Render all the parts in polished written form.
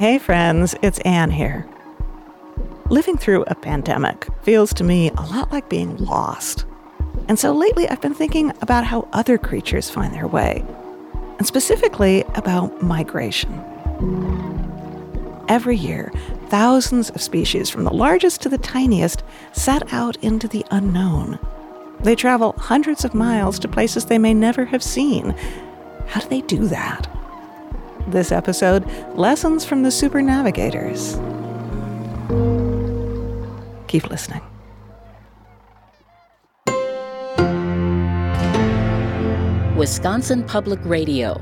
Hey friends, it's Anne here. Living through a pandemic feels to me a lot like being lost. And so lately I've been thinking about how other creatures find their way, and specifically about migration. Every year, thousands of species, from the largest to the tiniest, set out into the unknown. They travel hundreds of miles to places they may never have seen. How do they do that? This episode, Lessons from the Super Navigators. Keep listening. Wisconsin Public Radio.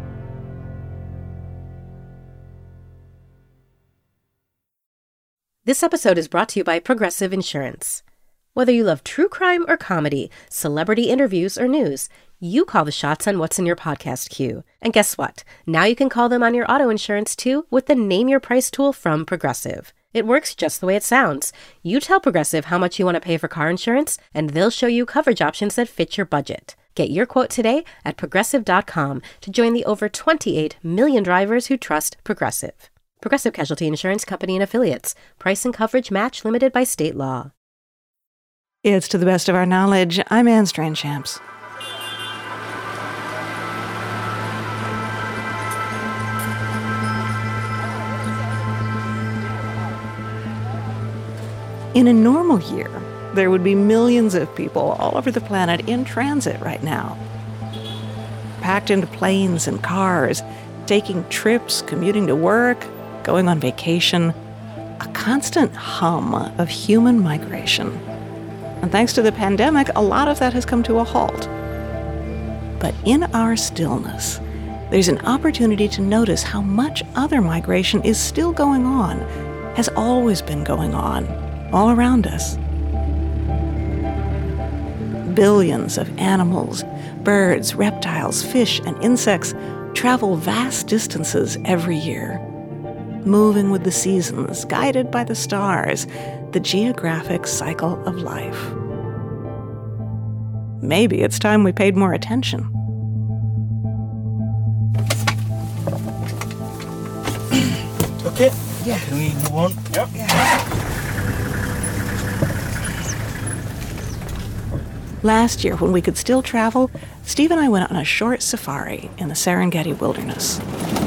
This episode is brought to you by Progressive Insurance. Whether you love true crime or comedy, celebrity interviews or news, you call the shots on what's in your podcast queue. And guess what? Now you can call them on your auto insurance too with the Name Your Price tool from Progressive. It works just the way it sounds. You tell Progressive how much you want to pay for car insurance, and they'll show you coverage options that fit your budget. Get your quote today at Progressive.com to join the over 28 million drivers who trust Progressive. Progressive Casualty Insurance Company and Affiliates. Price and coverage match limited by state law. It's To the Best of Our Knowledge. I'm Anne Strainchamps. In a normal year, there would be millions of people all over the planet in transit right now. Packed into planes and cars, taking trips, commuting to work, going on vacation. A constant hum of human migration. And thanks to the pandemic, a lot of that has come to a halt. But in our stillness, there's an opportunity to notice how much other migration is still going on, has always been going on, all around us. Billions of animals, birds, reptiles, fish, and insects travel vast distances every year, moving with the seasons, guided by the stars, the geographic cycle of life. Maybe it's time we paid more attention. Okay. Yeah. Can we move on? Yep. Yeah. Last year, when we could still travel, Steve and I went on a short safari in the Serengeti wilderness.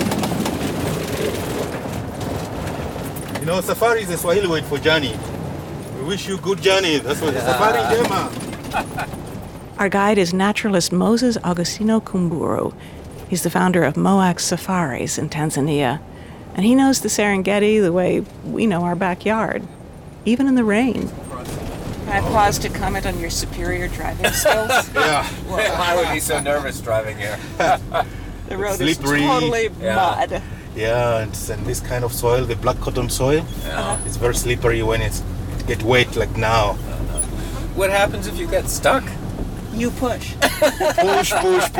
You know, safari is a Swahili word for journey. We wish you good journey. That's what the safari jema. Our guide is naturalist Moses Augustino Kumburu. He's the founder of Moax Safaris in Tanzania. And he knows the Serengeti the way we know our backyard, even in the rain. Can I pause to comment on your superior driving skills? Yeah. Well, I would be so nervous driving here. The road Slippery. is totally mud. Yeah, and this kind of soil, the black cotton soil, it's very slippery when it gets wet like now. What happens if you get stuck? You push. Push.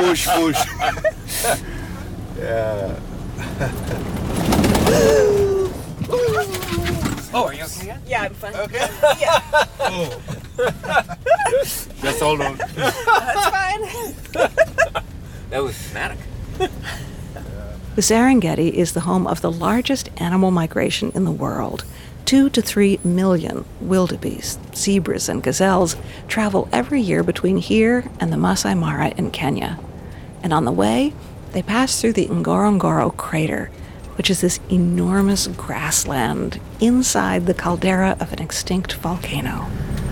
Yeah. Oh, are you okay yet? Yeah, I'm fine. Okay. Yeah, Oh. Just hold on. that's fine. That was dramatic. The Serengeti is the home of the largest animal migration in the world. 2 to 3 million wildebeest, zebras, and gazelles travel every year between here and the Masai Mara in Kenya. And on the way, they pass through the Ngorongoro crater, which is this enormous grassland inside the caldera of an extinct volcano.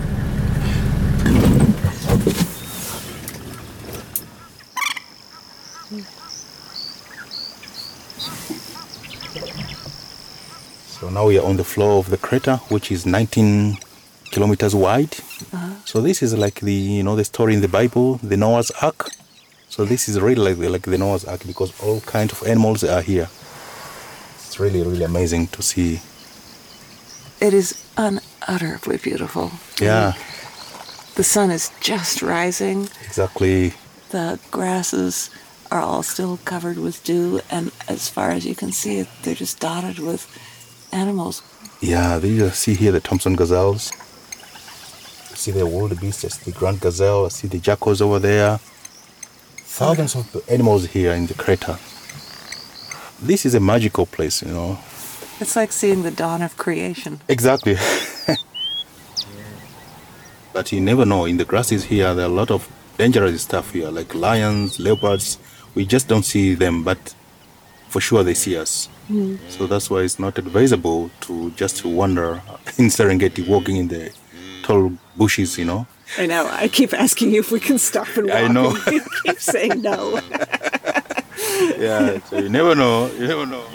So now we are on the floor of the crater, which is 19 kilometers wide. So this is like the story in the Bible, the Noah's Ark. So this is really like the Noah's Ark because all kinds of animals are here. It's really, really amazing to see. It is unutterably beautiful. Yeah. The sun is just rising. Exactly. The grasses are all still covered with dew, and as far as you can see, they're just dotted with animals. Yeah, you see here the Thompson gazelles. I see the wildebeest, I see the grand gazelle, I see the jackals over there. Thousands of animals here in the crater. This is a magical place, It's like seeing the dawn of creation. Exactly. But you never know. In the grasses here, there are a lot of dangerous stuff here, like lions, leopards. We just don't see them, but for sure they see us. So that's why it's not advisable to just wander in Serengeti, walking in the tall bushes, you know. I know. I keep asking you if we can stop and walk. I know. And you keep saying no. Yeah, so you never know. You never know.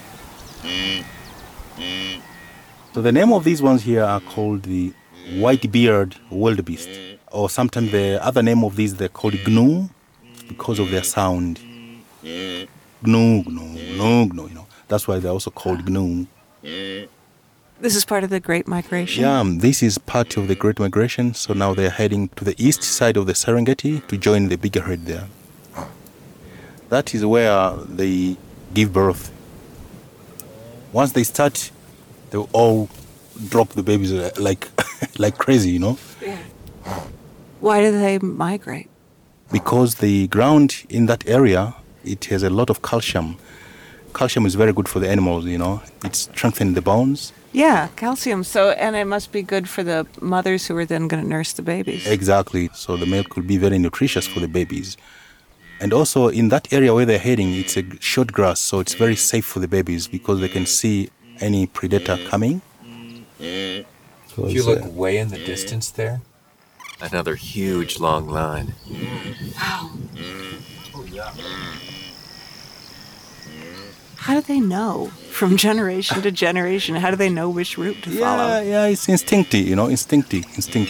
So the name of these ones here are called the white-beard wildebeest, or sometimes the other name of these they're called gnu because of their sound. Gnu, gnu, gnu, gnu. You know, that's why they're also called gnu. This is part of the Great Migration? Yeah, this is part of the Great Migration. So now they're heading to the east side of the Serengeti to join the bigger herd there. That is where they give birth. Once they start, they all drop the babies like like crazy, you know? Yeah. Why do they migrate? Because the ground in that area, it has a lot of calcium. Calcium is very good for the animals, you know? It strengthens the bones. Yeah, calcium. So, and it must be good for the mothers who are then going to nurse the babies. Exactly. So the milk will be very nutritious for the babies. And also in that area where they're heading, it's a short grass, so it's very safe for the babies because they can see any predator coming. So If you look way in the distance there, another huge long line. Wow. How do they know from generation to generation? How do they know which route to follow? Yeah, it's instinctive, you know, instinctive.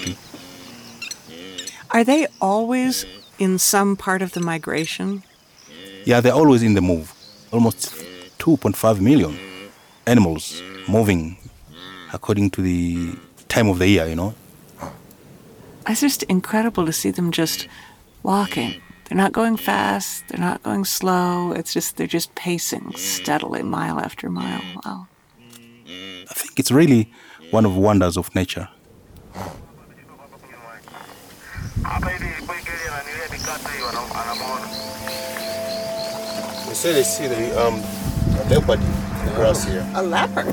Are they always in some part of the migration? Yeah, they're always in the move. Almost 2.5 million animals moving according to the time of the year, you know. It's just incredible to see them just walking. They're not going fast, they're not going slow. It's just, they're just pacing steadily, mile after mile. Wow. I think it's really one of the wonders of nature. They say they see the leopard in the grass here. A leopard?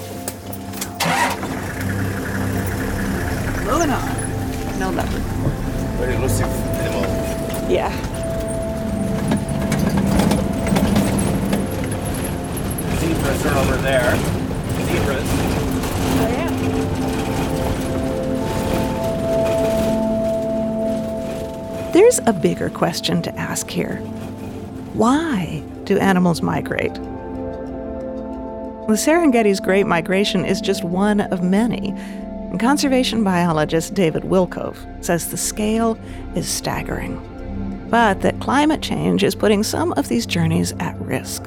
Moving on. No leopard. Very elusive animal. Yeah. Zebras are over there. Zebras. Oh, yeah. There's a bigger question to ask here. Why do animals migrate? The Serengeti's Great Migration is just one of many. And conservation biologist David Wilkove says the scale is staggering, but that climate change is putting some of these journeys at risk.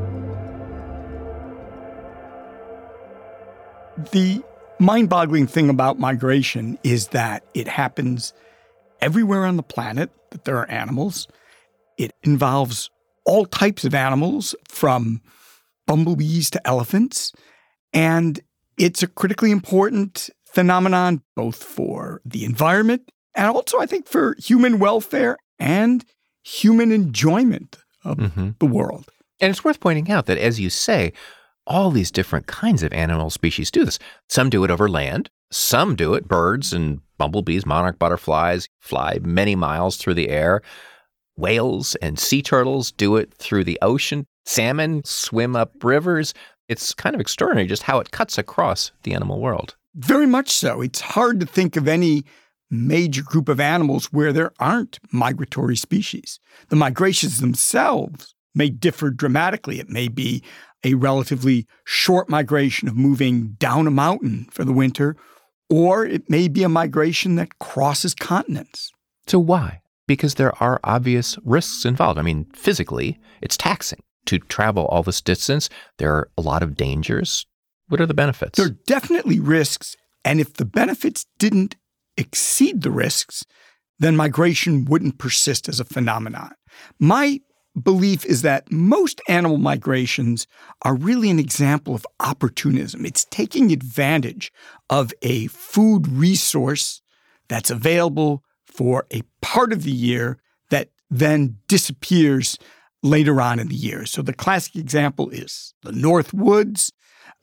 The mind-boggling thing about migration is that it happens everywhere on the planet, that there are animals. It involves all types of animals, from bumblebees to elephants, and it's a critically important phenomenon both for the environment and also, I think, for human welfare and human enjoyment of the world. And it's worth pointing out that, as you say, all these different kinds of animal species do this. Some do it over land. Some do it, birds and bumblebees, monarch butterflies, fly many miles through the air. Whales and sea turtles do it through the ocean. Salmon swim up rivers. It's kind of extraordinary just how it cuts across the animal world. Very much so. It's hard to think of any major group of animals where there aren't migratory species. The migrations themselves may differ dramatically. It may be a relatively short migration of moving down a mountain for the winter, or it may be a migration that crosses continents. So why? Because there are obvious risks involved. I mean, physically, it's taxing to travel all this distance. There are a lot of dangers. What are the benefits? There are definitely risks, and if the benefits didn't exceed the risks, then migration wouldn't persist as a phenomenon. My belief is that most animal migrations are really an example of opportunism. It's taking advantage of a food resource that's available for a part of the year that then disappears later on in the year. So the classic example is the North Woods.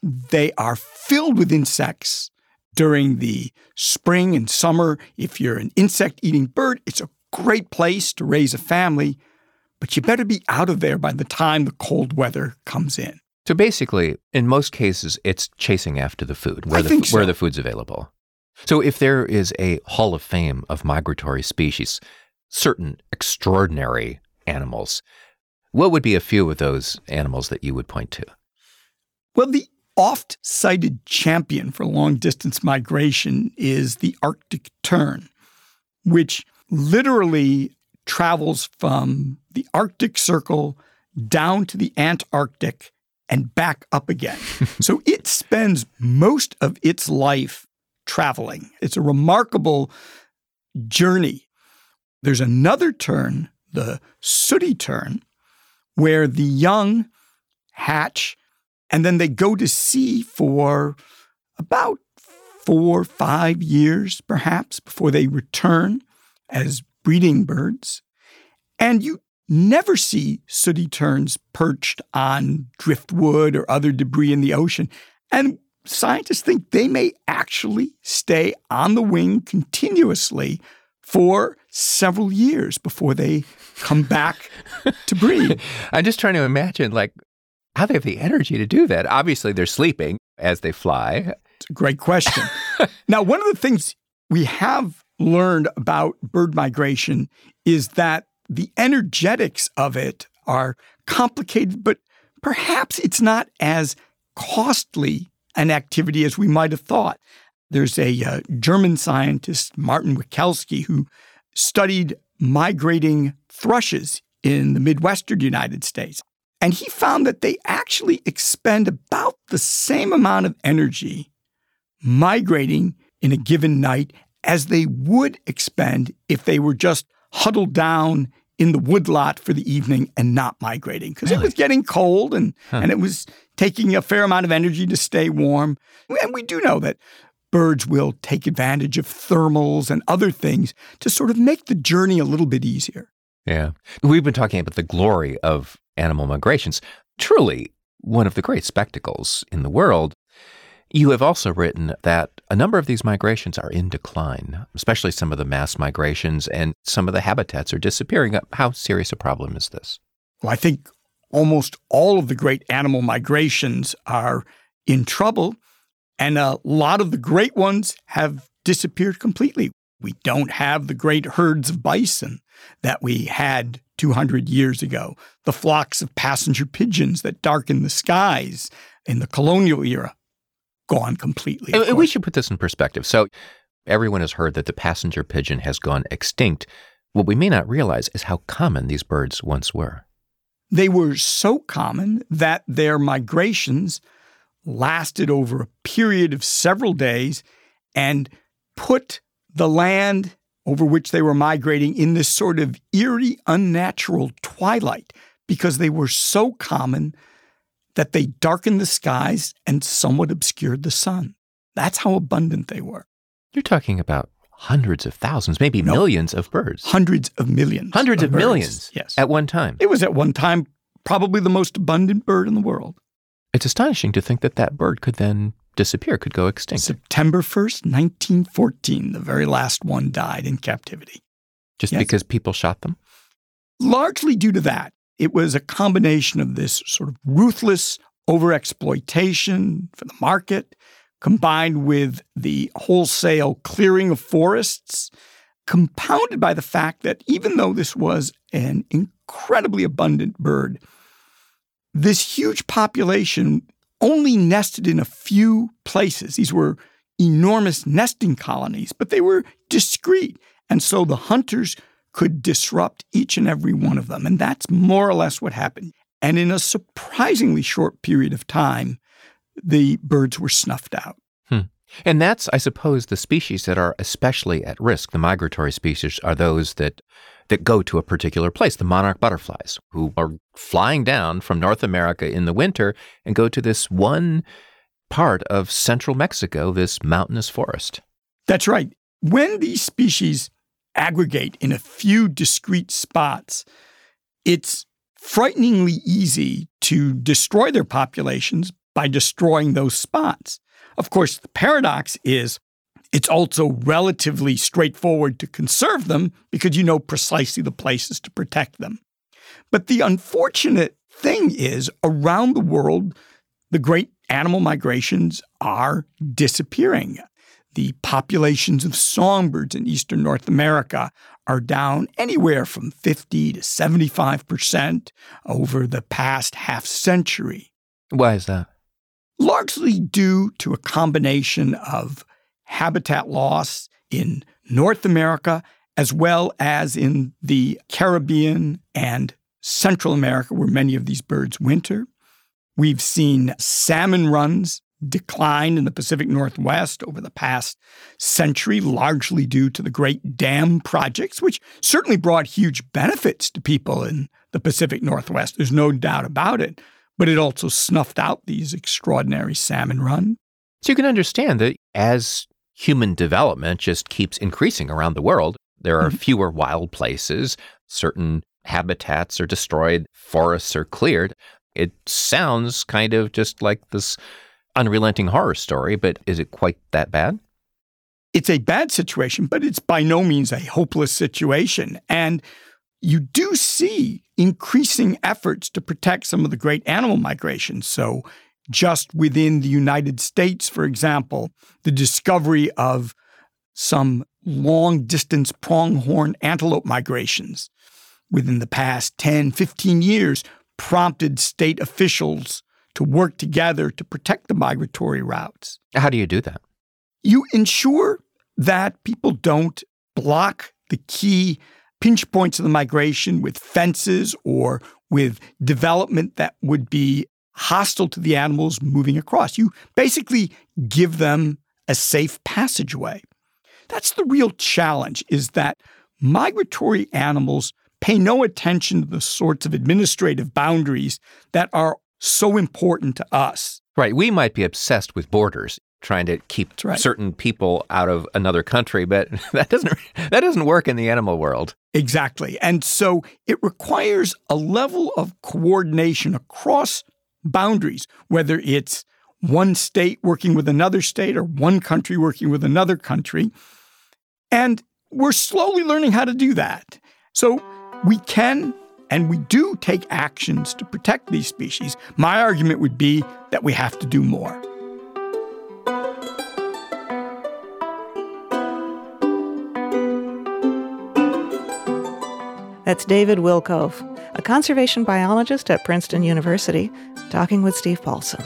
they are filled with insects during the spring and summer. If you're an insect-eating bird, it's a great place to raise a family, but you better be out of there by the time the cold weather comes in. So basically, in most cases, it's chasing after the food, where the food's available. So if there is a hall of fame of migratory species, certain extraordinary animals, what would be a few of those animals that you would point to? Well, the oft-cited champion for long-distance migration is the Arctic tern, which literally travels from the Arctic Circle down to the Antarctic and back up again. So it spends most of its life traveling. It's a remarkable journey. There's another tern, the sooty tern, where the young hatch and then they go to sea for about 4 or 5 years, perhaps, before they return as breeding birds. And you never see sooty terns perched on driftwood or other debris in the ocean. And scientists think they may actually stay on the wing continuously for several years before they come back to breed. I'm just trying to imagine, how they have the energy to do that. Obviously, they're sleeping as they fly. It's a great question. Now, one of the things we have learned about bird migration is that the energetics of it are complicated, but perhaps it's not as costly an activity as we might have thought. There's a German scientist, Martin Wikelski, who studied migrating thrushes in the Midwestern United States. And he found that they actually expend about the same amount of energy migrating in a given night as they would expend if they were just huddled down in the woodlot for the evening and not migrating. Because It was getting cold and it was taking a fair amount of energy to stay warm. And we do know that birds will take advantage of thermals and other things to sort of make the journey a little bit easier. Yeah. We've been talking about the glory of animal migrations. Truly one of the great spectacles in the world. You have also written that a number of these migrations are in decline, especially some of the mass migrations, and some of the habitats are disappearing. How serious a problem is this? Well, I think almost all of the great animal migrations are in trouble, and a lot of the great ones have disappeared completely. We don't have the great herds of bison that we had 200 years ago, the flocks of passenger pigeons that darkened the skies in the colonial era. Gone completely. And we should put this in perspective. So everyone has heard that the passenger pigeon has gone extinct. What we may not realize is how common these birds once were. They were so common that their migrations lasted over a period of several days and put the land over which they were migrating in this sort of eerie, unnatural twilight because they were so common that they darkened the skies and somewhat obscured the sun. That's how abundant they were. You're talking about hundreds of thousands, maybe millions of birds. Hundreds of millions. Hundreds of millions, yes. At one time. It was at one time probably the most abundant bird in the world. It's astonishing to think that that bird could then disappear, could go extinct. September 1st, 1914, the very last one died in captivity. Just because people shot them? Largely due to that. It was a combination of this sort of ruthless overexploitation for the market, combined with the wholesale clearing of forests, compounded by the fact that even though this was an incredibly abundant bird, this huge population only nested in a few places. These were enormous nesting colonies, but they were discreet. And so the hunters could disrupt each and every one of them. And that's more or less what happened. And in a surprisingly short period of time, the birds were snuffed out. And that's, I suppose, the species that are especially at risk. The migratory species are those that go to a particular place, the monarch butterflies, who are flying down from North America in the winter and go to this one part of central Mexico, this mountainous forest. That's right. When these species aggregate in a few discrete spots, it's frighteningly easy to destroy their populations by destroying those spots. Of course, the paradox is it's also relatively straightforward to conserve them because you know precisely the places to protect them. But the unfortunate thing is, around the world, the great animal migrations are disappearing. The populations of songbirds in eastern North America are down anywhere from 50 to 75% over the past half century. Why is that? Largely due to a combination of habitat loss in North America as well as in the Caribbean and Central America, where many of these birds winter. We've seen salmon runs decline in the Pacific Northwest over the past century, largely due to the Great Dam projects, which certainly brought huge benefits to people in the Pacific Northwest. There's no doubt about it. But it also snuffed out these extraordinary salmon runs. So you can understand that as human development just keeps increasing around the world, there are fewer wild places, certain habitats are destroyed, forests are cleared. It sounds kind of just like this unrelenting horror story, but is it quite that bad? It's a bad situation, but it's by no means a hopeless situation. And you do see increasing efforts to protect some of the great animal migrations. So just within the United States, for example, the discovery of some long-distance pronghorn antelope migrations within the past 10, 15 years prompted state officials to work together to protect the migratory routes. How do you do that? You ensure that people don't block the key pinch points of the migration with fences or with development that would be hostile to the animals moving across. You basically give them a safe passageway. That's the real challenge, is that migratory animals pay no attention to the sorts of administrative boundaries that are so important to us. Right. We might be obsessed with borders, trying to keep certain people out of another country, but that doesn't work in the animal world. Exactly. And so it requires a level of coordination across boundaries, whether it's one state working with another state or one country working with another country. And we're slowly learning how to do that. So we can and we do take actions to protect these species. My argument would be that we have to do more. That's David Wilkove, a conservation biologist at Princeton University, talking with Steve Paulson.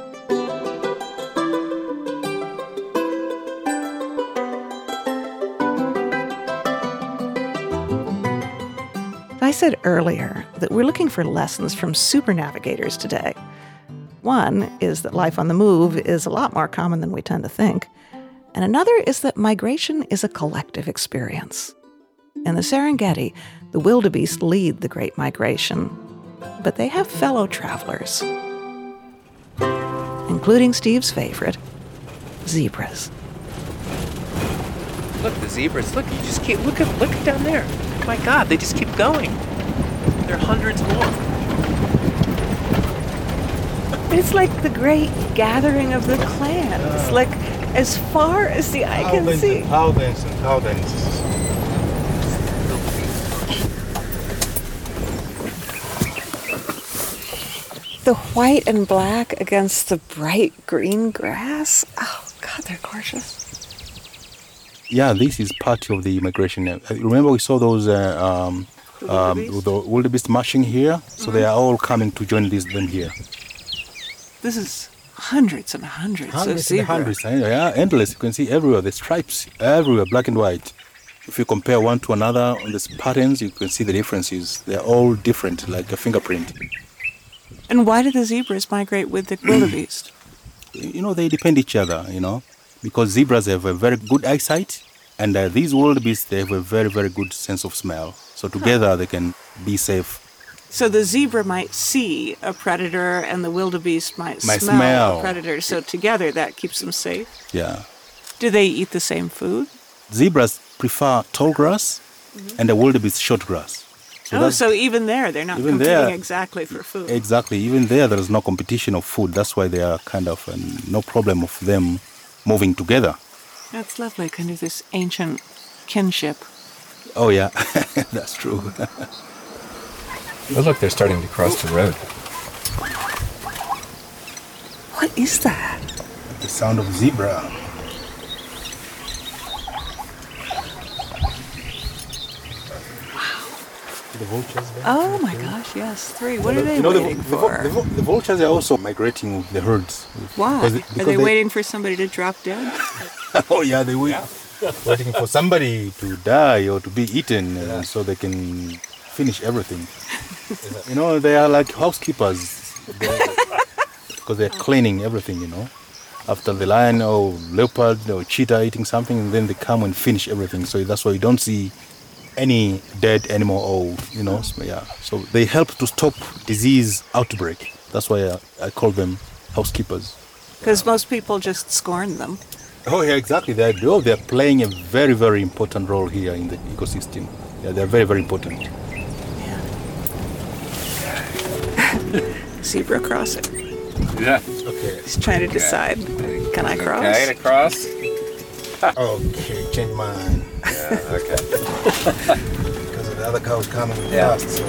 I said earlier that we're looking for lessons from super navigators today. One is that life on the move is a lot more common than we tend to think. And another is that migration is a collective experience. In the Serengeti, the wildebeest lead the Great Migration, but they have fellow travelers, including Steve's favorite, zebras. Look, the zebras. Look, you just keep look down there. My God, they just keep going. There are hundreds more. It's like the great gathering of the clans, like as far as the eye can see. Thousands and thousands. The white and black against the bright green grass. Oh, God, they're gorgeous. Yeah, this is part of the migration. Remember we saw those the wildebeest marching here? So they are all coming to join them here. This is hundreds and hundreds of zebras. And hundreds, yeah, endless. You can see everywhere, the stripes, everywhere, black and white. If you compare one to another on these patterns, you can see the differences. They're all different, like a fingerprint. And why do the zebras migrate with the wildebeest? They depend each other, because zebras have a very good eyesight, and these wildebeest, they have a very, very good sense of smell. So together they can be safe. So the zebra might see a predator, and the wildebeest might smell a predator. So together that keeps them safe? Yeah. Do they eat the same food? Zebras prefer tall grass, and the wildebeest short grass. So even there, they're not competing exactly for food. Exactly. Even there is no competition of food. That's why they are kind of no problem of them moving together. That's lovely, kind of this ancient kinship. Oh, yeah, that's true. Oh, look, they're starting to cross the road. What is that? The sound of zebra. The vultures there. Oh my gosh, yes, 3. What are they waiting for? The vultures are also migrating with the herds. Why? Because Are they waiting for somebody to drop dead? Oh yeah, they wait. Waiting for somebody to die or to be eaten so they can finish everything. They are like housekeepers. Because they're cleaning everything, After the lion or leopard or cheetah eating something, and then they come and finish everything. So that's why you don't see any dead animal or, So they help to stop disease outbreak. That's why I call them housekeepers. Because most people just scorn them. Oh, yeah, exactly. They're playing a very, very important role here in the ecosystem. Yeah, they're very, very important. Yeah. Zebra crossing. Yeah. Okay. He's trying to decide, can I cross? Okay, to cross. Okay, change mine. Yeah, okay. Because the other cow's coming fast. So.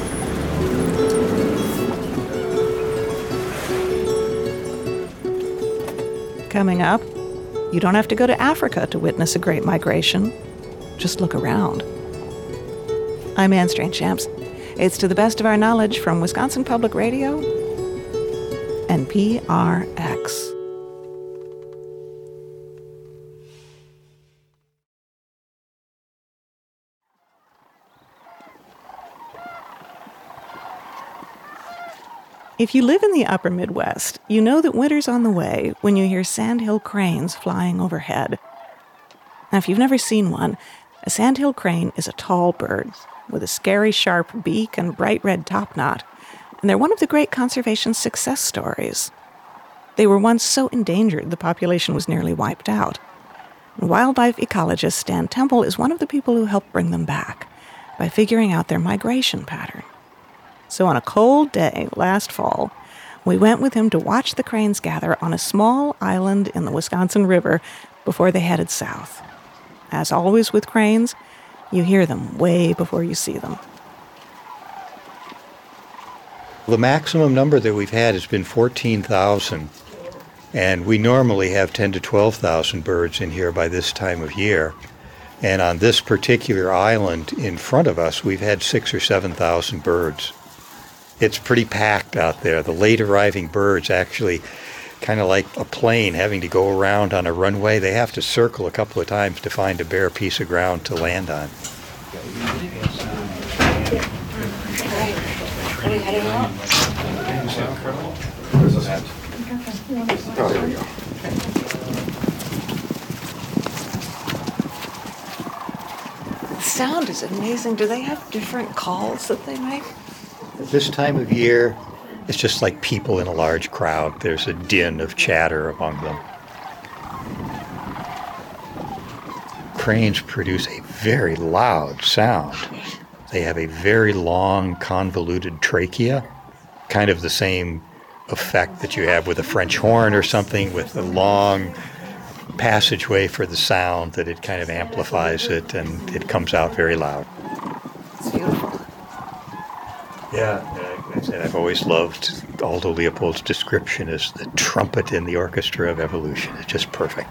Coming up, you don't have to go to Africa to witness a great migration. Just look around. I'm Anne Strange-Shamps. It's To the Best of Our Knowledge from Wisconsin Public Radio and PRX. If you live in the upper Midwest, you know that winter's on the way when you hear sandhill cranes flying overhead. Now, if you've never seen one, a sandhill crane is a tall bird with a scary sharp beak and bright red topknot, and they're one of the great conservation success stories. They were once so endangered the population was nearly wiped out. And wildlife ecologist Stan Temple is one of the people who helped bring them back by figuring out their migration pattern. So on a cold day last fall, we went with him to watch the cranes gather on a small island in the Wisconsin River before they headed south. As always with cranes, you hear them way before you see them. The maximum number that we've had has been 14,000, and we normally have 10 to 12,000 birds in here by this time of year. And on this particular island in front of us, we've had 6,000 or 7,000 birds. It's pretty packed out there. The late arriving birds actually, kind of like a plane having to go around on a runway, they have to circle a couple of times to find a bare piece of ground to land on. Are we heading out? Oh, here we go. The sound is amazing. Do they have different calls that they make? This time of year, it's just like people in a large crowd. There's a din of chatter among them. Cranes produce a very loud sound. They have a very long, convoluted trachea, kind of the same effect that you have with a French horn or something, with a long passageway for the sound that it kind of amplifies it, and it comes out very loud. It's beautiful. Yeah, like I said, I've always loved Aldo Leopold's description as the trumpet in the orchestra of evolution. It's just perfect.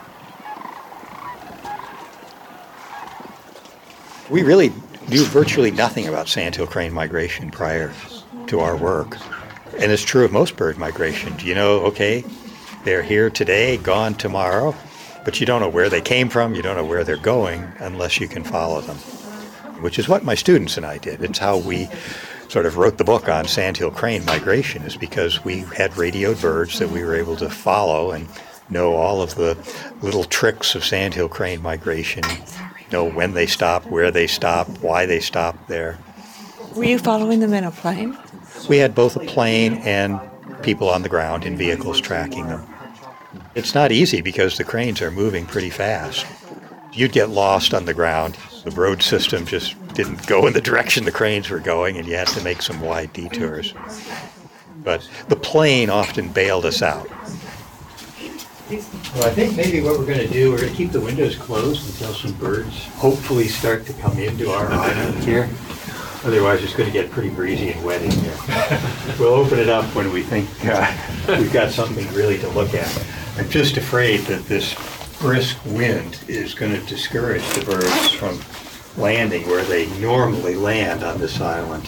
We really knew virtually nothing about sandhill crane migration prior to our work. And it's true of most bird migration. You know, okay, they're here today, gone tomorrow, but you don't know where they came from, you don't know where they're going unless you can follow them, which is what my students and I did. It's how we sort of wrote the book on sandhill crane migration, is because we had radioed birds that we were able to follow and know all of the little tricks of sandhill crane migration, know when they stop, where they stop, why they stop there. Were you following them in a plane? We had both a plane and people on the ground in vehicles tracking them. It's not easy because the cranes are moving pretty fast. You'd get lost on the ground. The road system just didn't go in the direction the cranes were going, and you had to make some wide detours. But the plane often bailed us out. Well, I think maybe what we're going to do, we're going to keep the windows closed until some birds hopefully start to come into our island here. Otherwise, it's going to get pretty breezy and wet in here. We'll open it up when we think we've got something really to look at. I'm just afraid that this brisk wind is going to discourage the birds from landing where they normally land on this island.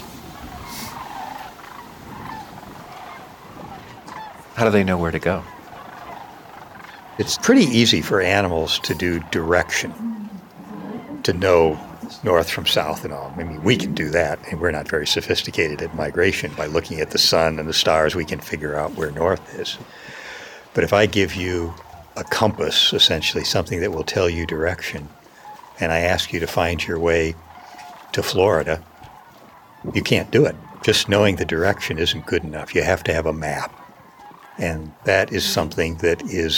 How do they know where to go? It's pretty easy for animals to do direction, to know north from south and all. I mean, we can do that, and we're not very sophisticated at migration. By looking at the sun and the stars, we can figure out where north is. But if I give you a compass, essentially something that will tell you direction, and I ask you to find your way to Florida, you can't do it. Just knowing the direction isn't good enough. You have to have a map. And that is something that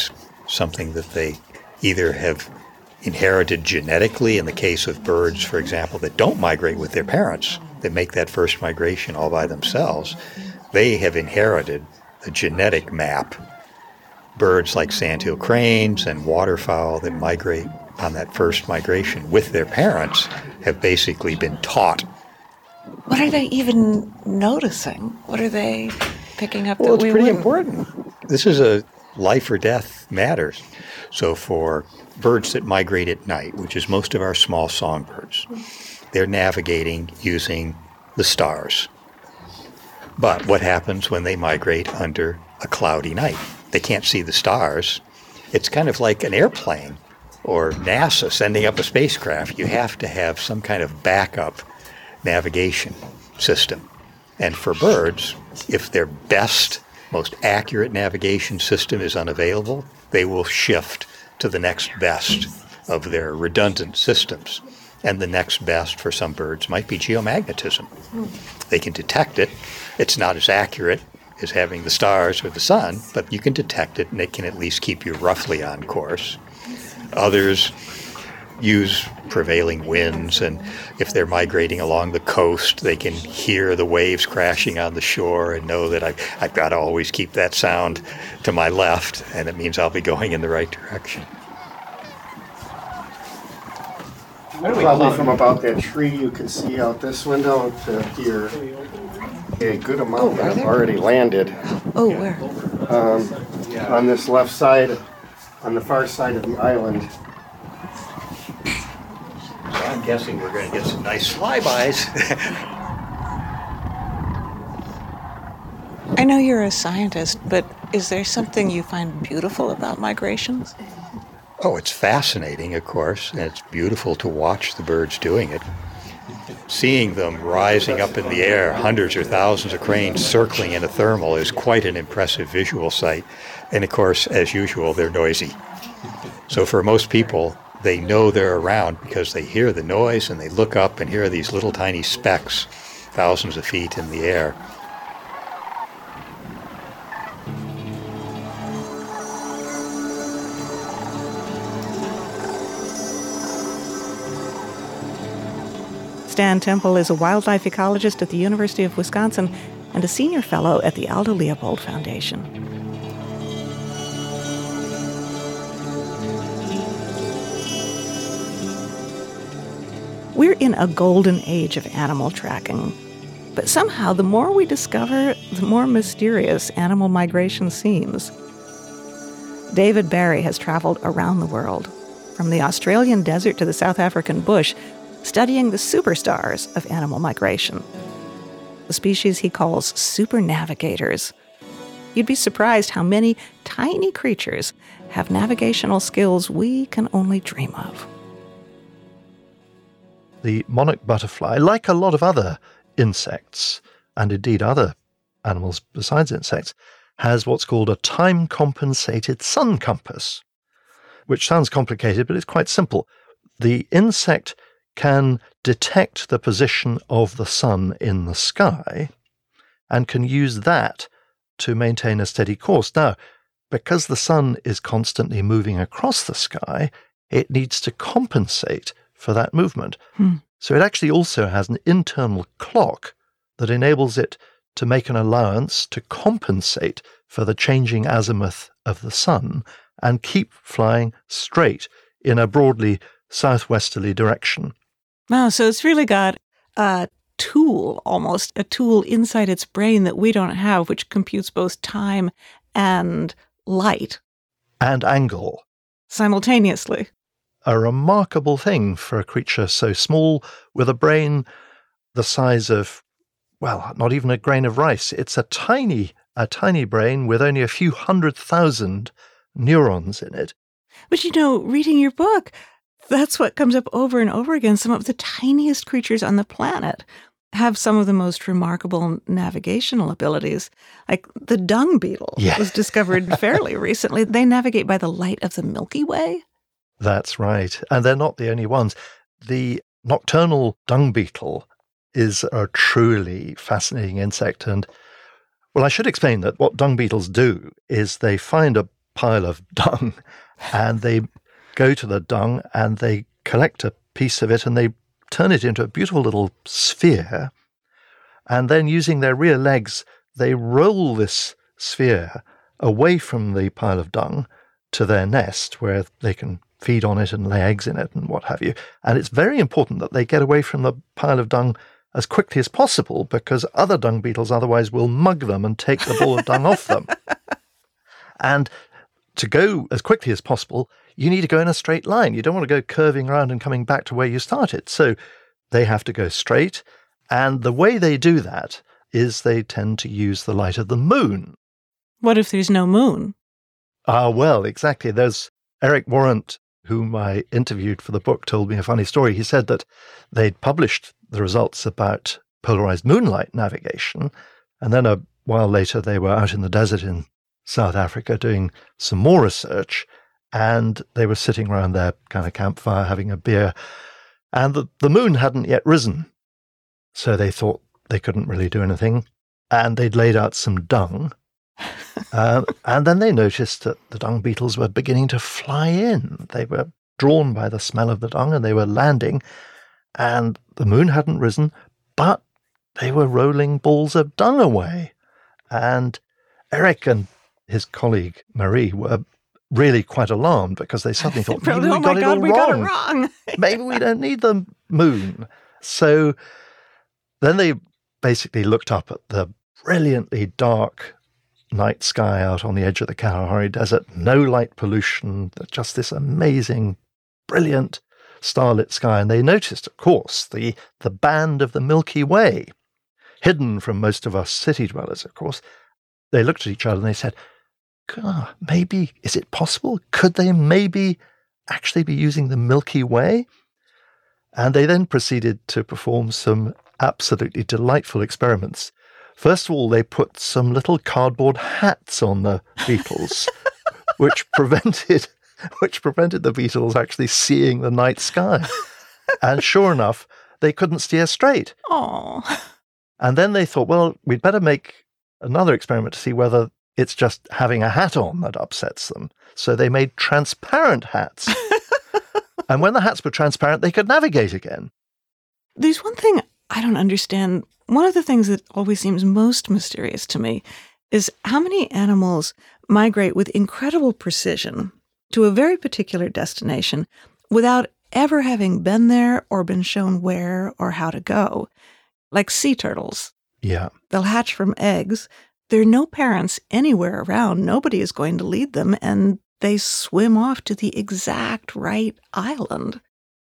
they either have inherited genetically, in the case of birds, for example, that don't migrate with their parents, that make that first migration all by themselves. They have inherited a genetic map. Birds like sandhill cranes and waterfowl that migrate on that first migration with their parents have basically been taught. What are they even noticing? What are they picking up? Well, that it's we pretty wouldn't? important. This is a life or death matters. So for birds that migrate at night, which is most of our small songbirds, they're navigating using the stars. But what happens when they migrate under a cloudy night? They can't see the stars. It's kind of like an airplane or NASA sending up a spacecraft. You have to have some kind of backup navigation system. And for birds, if their best, most accurate navigation system is unavailable, they will shift to the next best of their redundant systems. And the next best for some birds might be geomagnetism. They can detect it. It's not as accurate as having the stars or the sun, but you can detect it and it can at least keep you roughly on course. Others use prevailing winds, and if they're migrating along the coast, they can hear the waves crashing on the shore and know that I've got to always keep that sound to my left, and it means I'll be going in the right direction. Probably from about that tree you can see out this window to here. A good amount have already landed. Oh, where? On this left side, on the far side of the island. So I'm guessing we're going to get some nice flybys. I know you're a scientist, but is there something you find beautiful about migrations? Oh, it's fascinating, of course, and it's beautiful to watch the birds doing it. Seeing them rising up in the air, hundreds or thousands of cranes circling in a thermal, is quite an impressive visual sight. And of course, as usual, they're noisy. So for most people, they know they're around because they hear the noise and they look up and hear these little tiny specks thousands of feet in the air. Stan Temple is a wildlife ecologist at the University of Wisconsin and a senior fellow at the Aldo Leopold Foundation. We're in a golden age of animal tracking, but somehow the more we discover, the more mysterious animal migration seems. David Barry has traveled around the world, from the Australian desert to the South African bush, studying the superstars of animal migration, the species he calls super navigators. You'd be surprised how many tiny creatures have navigational skills we can only dream of. The monarch butterfly, like a lot of other insects, and indeed other animals besides insects, has what's called a time-compensated sun compass, which sounds complicated, but it's quite simple. The insect can detect the position of the sun in the sky and can use that to maintain a steady course. Now, because the sun is constantly moving across the sky, it needs to compensate for that movement. So it actually also has an internal clock that enables it to make an allowance to compensate for the changing azimuth of the sun and keep flying straight in a broadly southwesterly direction. Wow, so it's really got a tool, almost a tool inside its brain that we don't have, which computes both time and light. And angle. Simultaneously. A remarkable thing for a creature so small with a brain the size of, well, not even a grain of rice. It's a tiny brain with only a few 100,000 neurons in it. But reading your book, that's what comes up over and over again. Some of the tiniest creatures on the planet have some of the most remarkable navigational abilities. Like the dung beetle was discovered fairly recently. They navigate by the light of the Milky Way. That's right. And they're not the only ones. The nocturnal dung beetle is a truly fascinating insect. And, well, I should explain that what dung beetles do is they find a pile of dung and they go to the dung and they collect a piece of it and they turn it into a beautiful little sphere. And then using their rear legs, they roll this sphere away from the pile of dung to their nest where they can feed on it and lay eggs in it and what have you. And it's very important that they get away from the pile of dung as quickly as possible because other dung beetles otherwise will mug them and take the ball of dung off them. And to go as quickly as possible, you need to go in a straight line. You don't want to go curving around and coming back to where you started. So they have to go straight. And the way they do that is they tend to use the light of the moon. What if there's no moon? Well, exactly. There's Eric Warrant, whom I interviewed for the book, told me a funny story. He said that they'd published the results about polarized moonlight navigation, and then a while later they were out in the desert in South Africa doing some more research, and they were sitting around their kind of campfire having a beer, and the moon hadn't yet risen. So they thought they couldn't really do anything, and they'd laid out some dung. And then they noticed that the dung beetles were beginning to fly in. They were drawn by the smell of the dung and they were landing, and the moon hadn't risen, but they were rolling balls of dung away. And Eric and his colleague Marie were really quite alarmed because they suddenly thought, maybe we got it wrong. Maybe we don't need the moon. So then they basically looked up at the brilliantly dark night sky out on the edge of the Kalahari Desert, no light pollution, just this amazing, brilliant starlit sky. And they noticed, of course, the band of the Milky Way, hidden from most of us city dwellers, of course. They looked at each other and they said, God, maybe, is it possible? Could they maybe actually be using the Milky Way? And they then proceeded to perform some absolutely delightful experiments. First of all, they put some little cardboard hats on the beetles, which prevented the beetles actually seeing the night sky. And sure enough, they couldn't steer straight. Oh. And then they thought, well, we'd better make another experiment to see whether it's just having a hat on that upsets them. So they made transparent hats. And when the hats were transparent, they could navigate again. There's one thing I don't understand. One of the things that always seems most mysterious to me is how many animals migrate with incredible precision to a very particular destination without ever having been there or been shown where or how to go. Like sea turtles. Yeah. They'll hatch from eggs. There are no parents anywhere around. Nobody is going to lead them, and they swim off to the exact right island.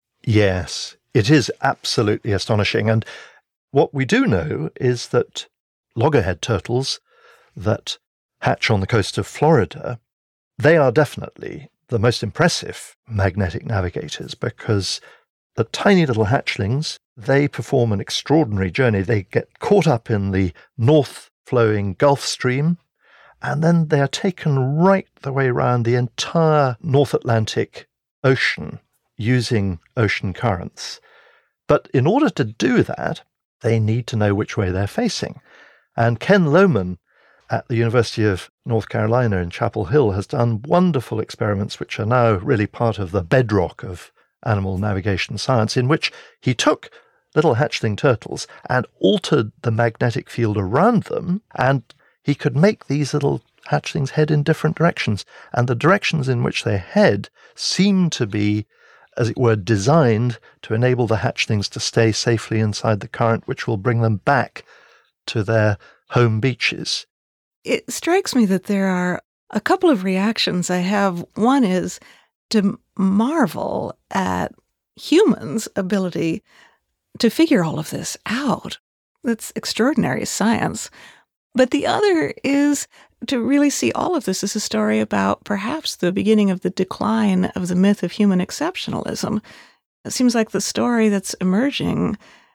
Yes, it is absolutely astonishing. And what we do know is that loggerhead turtles that hatch on the coast of Florida, they are definitely the most impressive magnetic navigators because the tiny little hatchlings, they perform an extraordinary journey. They get caught up in the north-flowing Gulf Stream, and then they are taken right the way around the entire North Atlantic Ocean using ocean currents. But in order to do that, they need to know which way they're facing. And Ken Lohman at the University of North Carolina in Chapel Hill has done wonderful experiments which are now really part of the bedrock of animal navigation science, in which he took little hatchling turtles and altered the magnetic field around them, and he could make these little hatchlings head in different directions. And the directions in which they head seem to be, as it were, designed to enable the hatchlings to stay safely inside the current, which will bring them back to their home beaches. It strikes me that there are a couple of reactions I have. One is to marvel at humans' ability to figure all of this out. That's extraordinary science. But the other is to really see all of this as a story about perhaps the beginning of the decline of the myth of human exceptionalism. It seems like the story that's emerging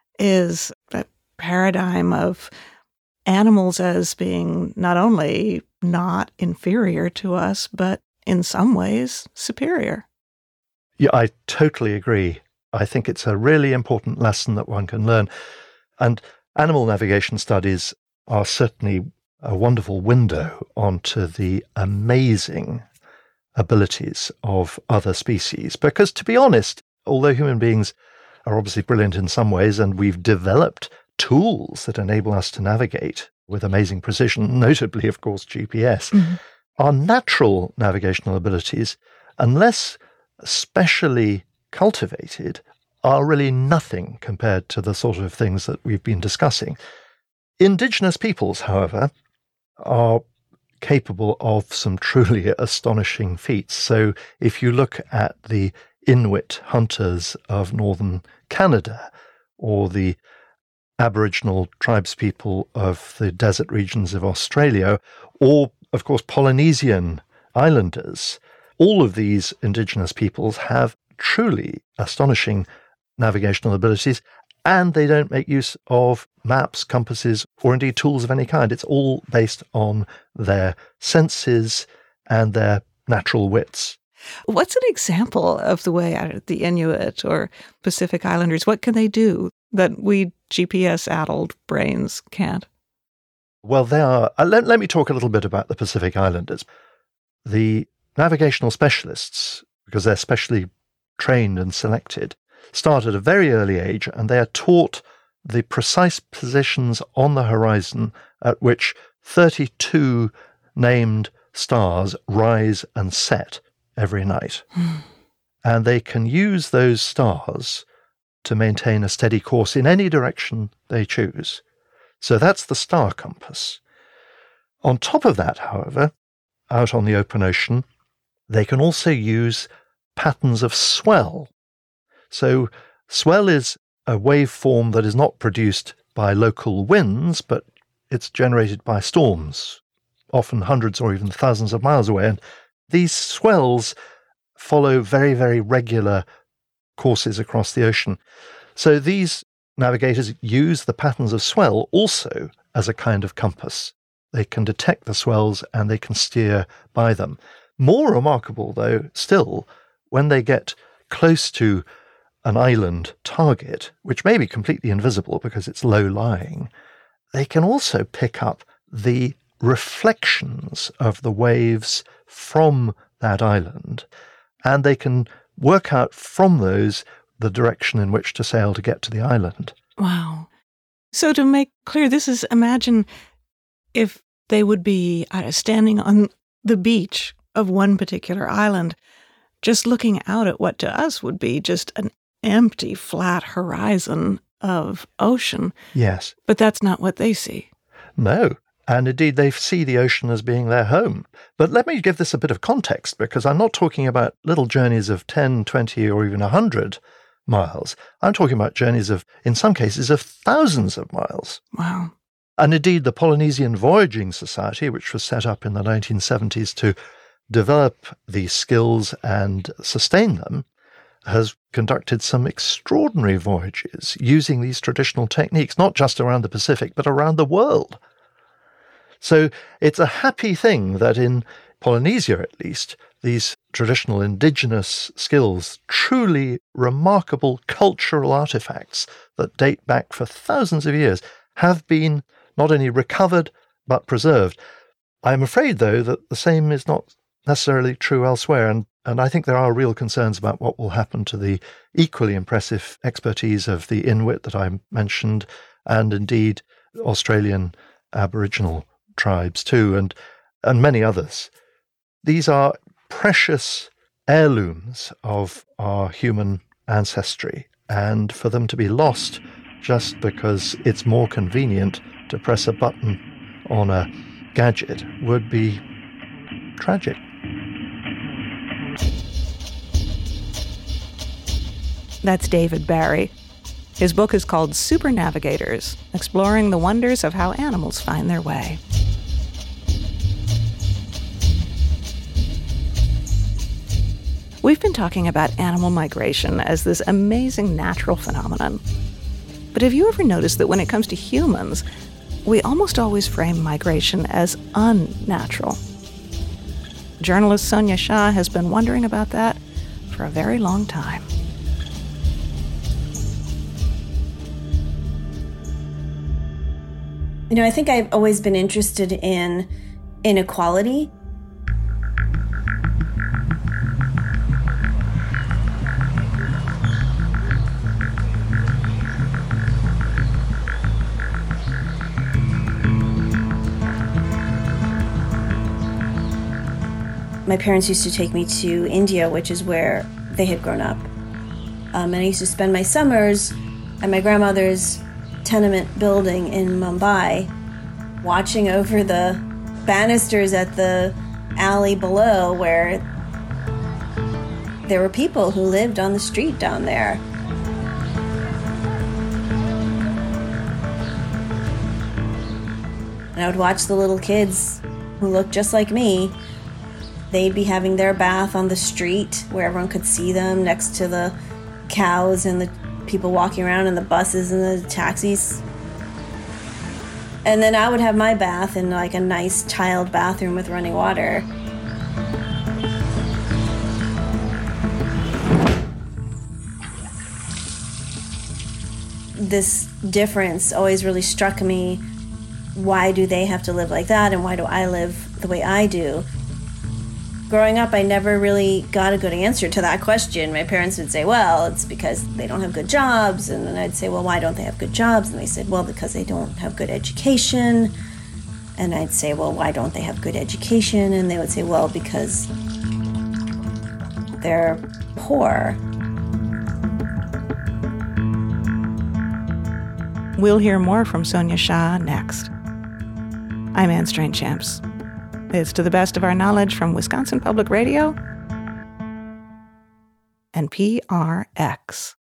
is that paradigm of animals as being not only not inferior to us, but in some ways superior. Yeah, I totally agree. I think it's a really important lesson that one can learn. And animal navigation studies are certainly a wonderful window onto the amazing abilities of other species. Because to be honest, although human beings are obviously brilliant in some ways, and we've developed tools that enable us to navigate with amazing precision, notably, of course, GPS, our natural navigational abilities, unless specially cultivated, are really nothing compared to the sort of things that we've been discussing. Indigenous peoples, however, are capable of some truly astonishing feats. So if you look at the Inuit hunters of northern Canada, or the Aboriginal tribespeople of the desert regions of Australia, or, of course, Polynesian islanders, all of these indigenous peoples have truly astonishing navigational abilities, and they don't make use of maps, compasses, or indeed tools of any kind. It's all based on their senses and their natural wits. What's an example of the way the Inuit or Pacific Islanders, what can they do that we GPS-addled brains can't? Well, they are. Let me talk a little bit about the Pacific Islanders. The navigational specialists, because they're specially trained and selected, start at a very early age, and they are taught the precise positions on the horizon at which 32 named stars rise and set every night. And they can use those stars to maintain a steady course in any direction they choose. So that's the star compass. On top of that, however, out on the open ocean, they can also use patterns of swell. So swell is a waveform that is not produced by local winds, but it's generated by storms, often hundreds or even thousands of miles away. And these swells follow very, very regular courses across the ocean. So these navigators use the patterns of swell also as a kind of compass. They can detect the swells and they can steer by them. More remarkable, though, still, when they get close to an island target, which may be completely invisible because it's low-lying, they can also pick up the reflections of the waves from that island, and they can work out from those the direction in which to sail to get to the island. Wow. So to make clear, imagine if they would be standing on the beach of one particular island, just looking out at what to us would be just an empty, flat horizon of ocean. Yes. But that's not what they see. No. And indeed, they see the ocean as being their home. But let me give this a bit of context, because I'm not talking about little journeys of 10, 20, or even 100 miles. I'm talking about journeys of, in some cases, of thousands of miles. Wow. And indeed, the Polynesian Voyaging Society, which was set up in the 1970s to develop these skills and sustain them, has conducted some extraordinary voyages using these traditional techniques, not just around the Pacific, but around the world. So it's a happy thing that in Polynesia, at least, these traditional indigenous skills, truly remarkable cultural artifacts that date back for thousands of years, have been not only recovered, but preserved. I'm afraid, though, that the same is not necessarily true elsewhere. And I think there are real concerns about what will happen to the equally impressive expertise of the Inuit that I mentioned, and indeed Australian Aboriginal tribes too, and many others. These are precious heirlooms of our human ancestry, and for them to be lost just because it's more convenient to press a button on a gadget would be tragic. That's David Barry. His book is called Super Navigators, exploring the wonders of how animals find their way. We've been talking about animal migration as this amazing natural phenomenon. But have you ever noticed that when it comes to humans, we almost always frame migration as unnatural? Journalist Sonia Shah has been wondering about that for a very long time. I think I've always been interested in inequality. My parents used to take me to India, which is where they had grown up. And I used to spend my summers at my grandmother's tenement building in Mumbai, watching over the banisters at the alley below where there were people who lived on the street down there. And I would watch the little kids who looked just like me. They'd be having their bath on the street where everyone could see them, next to the cows and the people walking around in the buses and the taxis. And then I would have my bath in like a nice tiled bathroom with running water. This difference always really struck me. Why do they have to live like that, and why do I live the way I do? Growing up, I never really got a good answer to that question. My parents would say, well, it's because they don't have good jobs. And then I'd say, well, why don't they have good jobs? And they said, well, because they don't have good education. And I'd say, well, why don't they have good education? And they would say, well, because they're poor. We'll hear more from Sonia Shah next. I'm Anne Strainchamps. It's To the Best of Our Knowledge from Wisconsin Public Radio and PRX.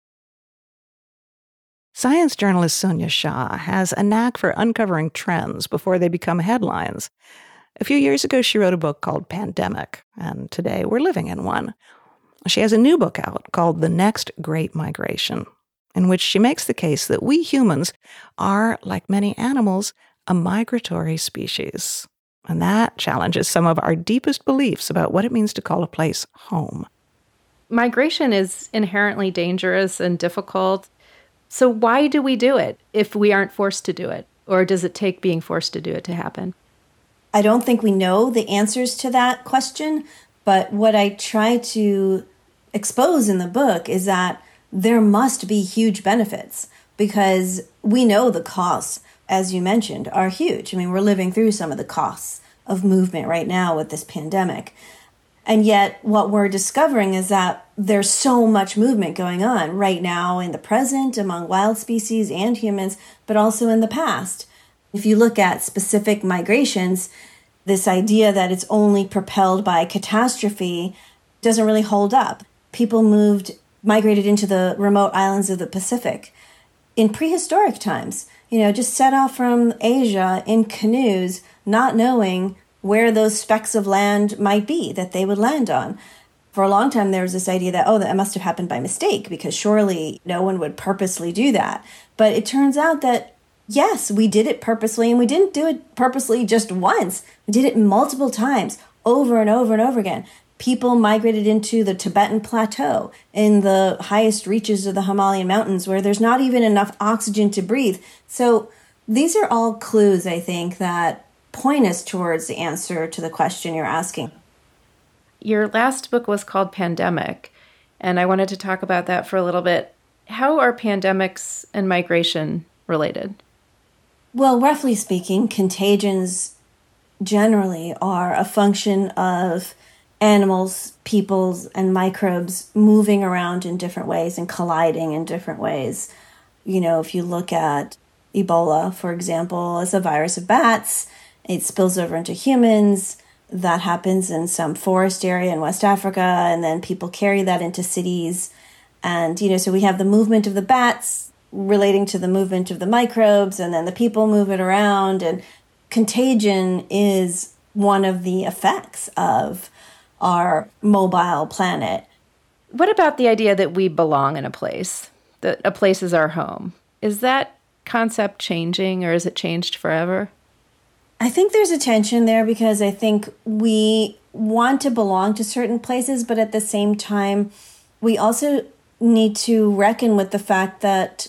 Science journalist Sonia Shah has a knack for uncovering trends before they become headlines. A few years ago, she wrote a book called Pandemic, and today we're living in one. She has a new book out called The Next Great Migration, in which she makes the case that we humans are, like many animals, a migratory species. And that challenges some of our deepest beliefs about what it means to call a place home. Migration is inherently dangerous and difficult. So why do we do it if we aren't forced to do it? Or does it take being forced to do it to happen? I don't think we know the answers to that question, but what I try to expose in the book is that there must be huge benefits, because we know the costs, as you mentioned, are huge. I mean, we're living through some of the costs of movement right now with this pandemic. And yet what we're discovering is that there's so much movement going on right now in the present among wild species and humans, but also in the past. If you look at specific migrations, this idea that it's only propelled by catastrophe doesn't really hold up. People migrated into the remote islands of the Pacific in prehistoric times, just set off from Asia in canoes, not knowing where those specks of land might be that they would land on. For a long time, there was this idea that, that must have happened by mistake, because surely no one would purposely do that. But it turns out that, yes, we did it purposely, and we didn't do it purposely just once. We did it multiple times, over and over and over again. People migrated into the Tibetan Plateau, in the highest reaches of the Himalayan mountains, where there's not even enough oxygen to breathe. So these are all clues, I think, that point us towards the answer to the question you're asking. Your last book was called Pandemic, and I wanted to talk about that for a little bit. How are pandemics and migration related? Well, roughly speaking, contagions generally are a function of animals, peoples, and microbes moving around in different ways and colliding in different ways. You know, if you look at Ebola, for example, as a virus of bats, it spills over into humans. That happens in some forest area in West Africa, and then people carry that into cities. And, you know, so we have the movement of the bats relating to the movement of the microbes, and then the people move it around. And contagion is one of the effects of our mobile planet. What about the idea that we belong in a place, that a place is our home? Is that concept changing, or is it changed forever? I think there's a tension there because I think we want to belong to certain places, but at the same time, we also need to reckon with the fact that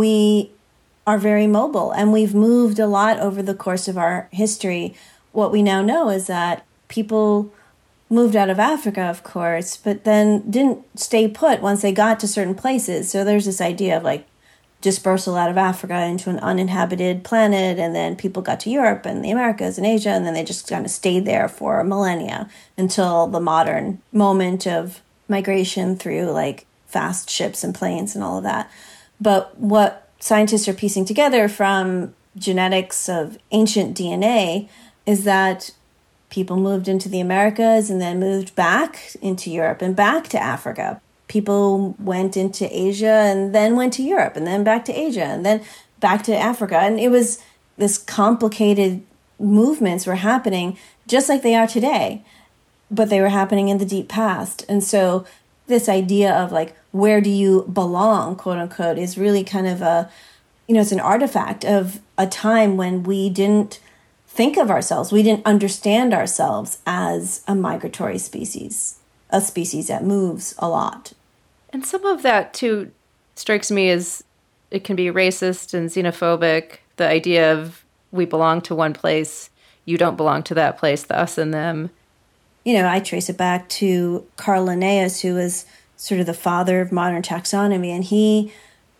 we are very mobile and we've moved a lot over the course of our history. What we now know is that people moved out of Africa, of course, but then didn't stay put once they got to certain places. So there's this idea of like dispersal out of Africa into an uninhabited planet, and then people got to Europe and the Americas and Asia, and then they just kind of stayed there for millennia until the modern moment of migration through like fast ships and planes and all of that. But what scientists are piecing together from genetics of ancient DNA is that people moved into the Americas and then moved back into Europe and back to Africa. People went into Asia and then went to Europe and then back to Asia and then back to Africa. And it was this complicated movements were happening just like they are today, but they were happening in the deep past. And so this idea of like, where do you belong, quote unquote, is really kind of a, you know, it's an artifact of a time when we didn't think of ourselves. We didn't understand ourselves as a migratory species, a species that moves a lot. And some of that, too, strikes me as it can be racist and xenophobic, the idea of we belong to one place, you don't belong to that place, the us and them. You know, I trace it back to Carl Linnaeus, who was sort of the father of modern taxonomy, and he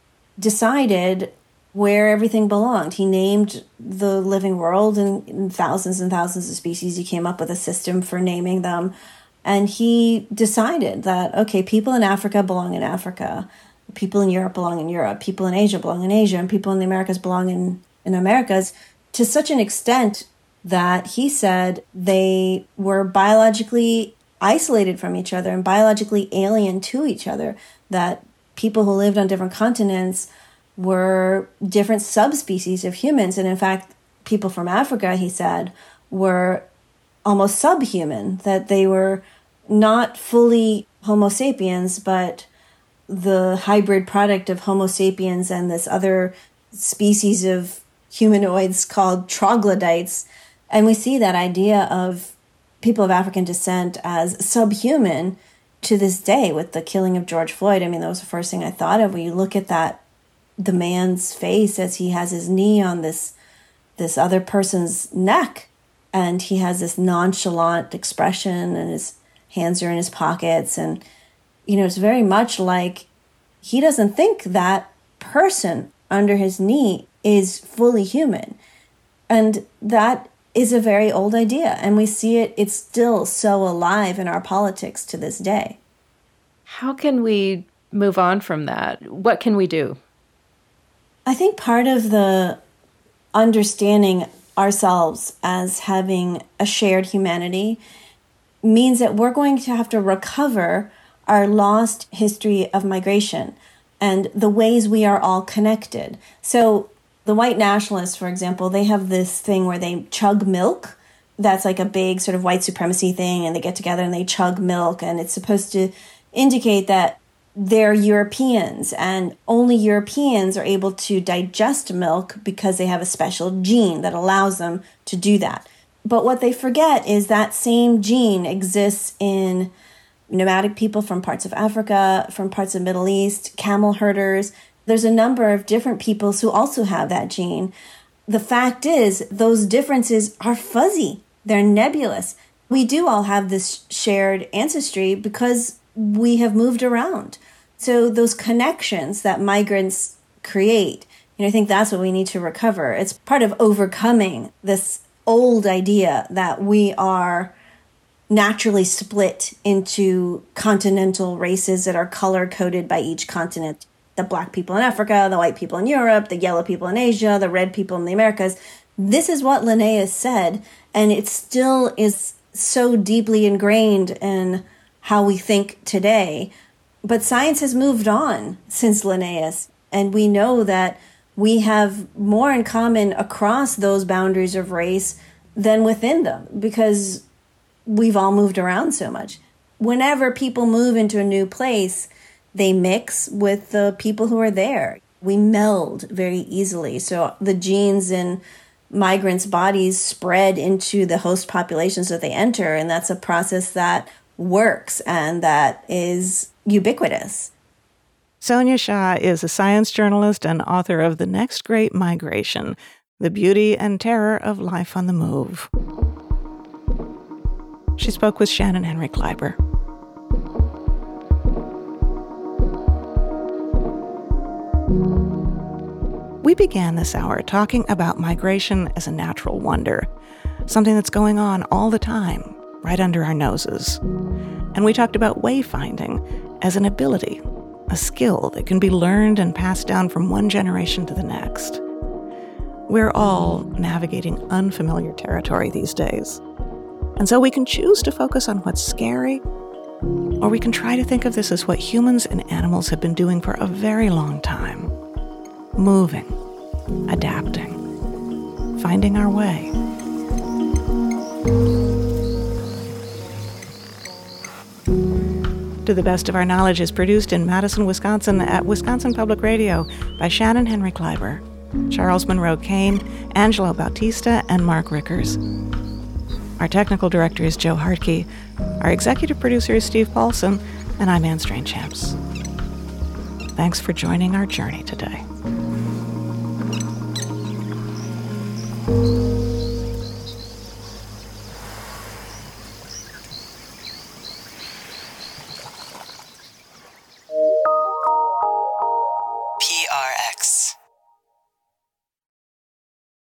decided where everything belonged. He named the living world and thousands of species. He came up with a system for naming them. And he decided that, okay, people in Africa belong in Africa, people in Europe belong in Europe, people in Asia belong in Asia, and people in the Americas belong in Americas, to such an extent that he said they were biologically isolated from each other and biologically alien to each other, that people who lived on different continents were different subspecies of humans. And in fact, people from Africa, he said, were almost subhuman, that they were not fully Homo sapiens, but the hybrid product of Homo sapiens and this other species of humanoids called troglodytes. And we see that idea of people of African descent as subhuman to this day with the killing of George Floyd. I mean, that was the first thing I thought of when you look at that, the man's face as he has his knee on this other person's neck. And he has this nonchalant expression and his hands are in his pockets. And, you know, it's very much like he doesn't think that person under his knee is fully human. And that is a very old idea. And we see it's still so alive in our politics to this day. How can we move on from that? What can we do? I think part of the understanding ourselves as having a shared humanity means that we're going to have to recover our lost history of migration and the ways we are all connected. So the white nationalists, for example, they have this thing where they chug milk. That's like a big sort of white supremacy thing, and they get together and they chug milk, and it's supposed to indicate that they're Europeans, and only Europeans are able to digest milk because they have a special gene that allows them to do that. But what they forget is that same gene exists in nomadic people from parts of Africa, from parts of the Middle East, camel herders. There's a number of different peoples who also have that gene. The fact is, those differences are fuzzy. They're nebulous. We do all have this shared ancestry because we have moved around. So those connections that migrants create, I think that's what we need to recover. It's part of overcoming this old idea that we are naturally split into continental races that are color-coded by each continent. The black people in Africa, the white people in Europe, the yellow people in Asia, the red people in the Americas. This is what Linnaeus said, and it still is so deeply ingrained in how we think today. But science has moved on since Linnaeus, and we know that we have more in common across those boundaries of race than within them, because we've all moved around so much. Whenever people move into a new place, they mix with the people who are there. We meld very easily. So the genes in migrants' bodies spread into the host populations that they enter, and that's a process that works and that is ubiquitous. Sonia Shah is a science journalist and author of The Next Great Migration, The Beauty and Terror of Life on the Move. She spoke with Shannon Henry Kleiber. We began this hour talking about migration as a natural wonder, something that's going on all the time, right under our noses. And we talked about wayfinding as an ability, a skill that can be learned and passed down from one generation to the next. We're all navigating unfamiliar territory these days. And so we can choose to focus on what's scary, or we can try to think of this as what humans and animals have been doing for a very long time. Moving, adapting, finding our way. To the Best of Our Knowledge is produced in Madison, Wisconsin at Wisconsin Public Radio by Shannon Henry Kleiber, Charles Monroe Kane, Angelo Bautista, and Mark Rickers. Our technical director is Joe Hartke. Our executive producer is Steve Paulson, and I'm Anne Strange-Champs. Thanks for joining our journey today.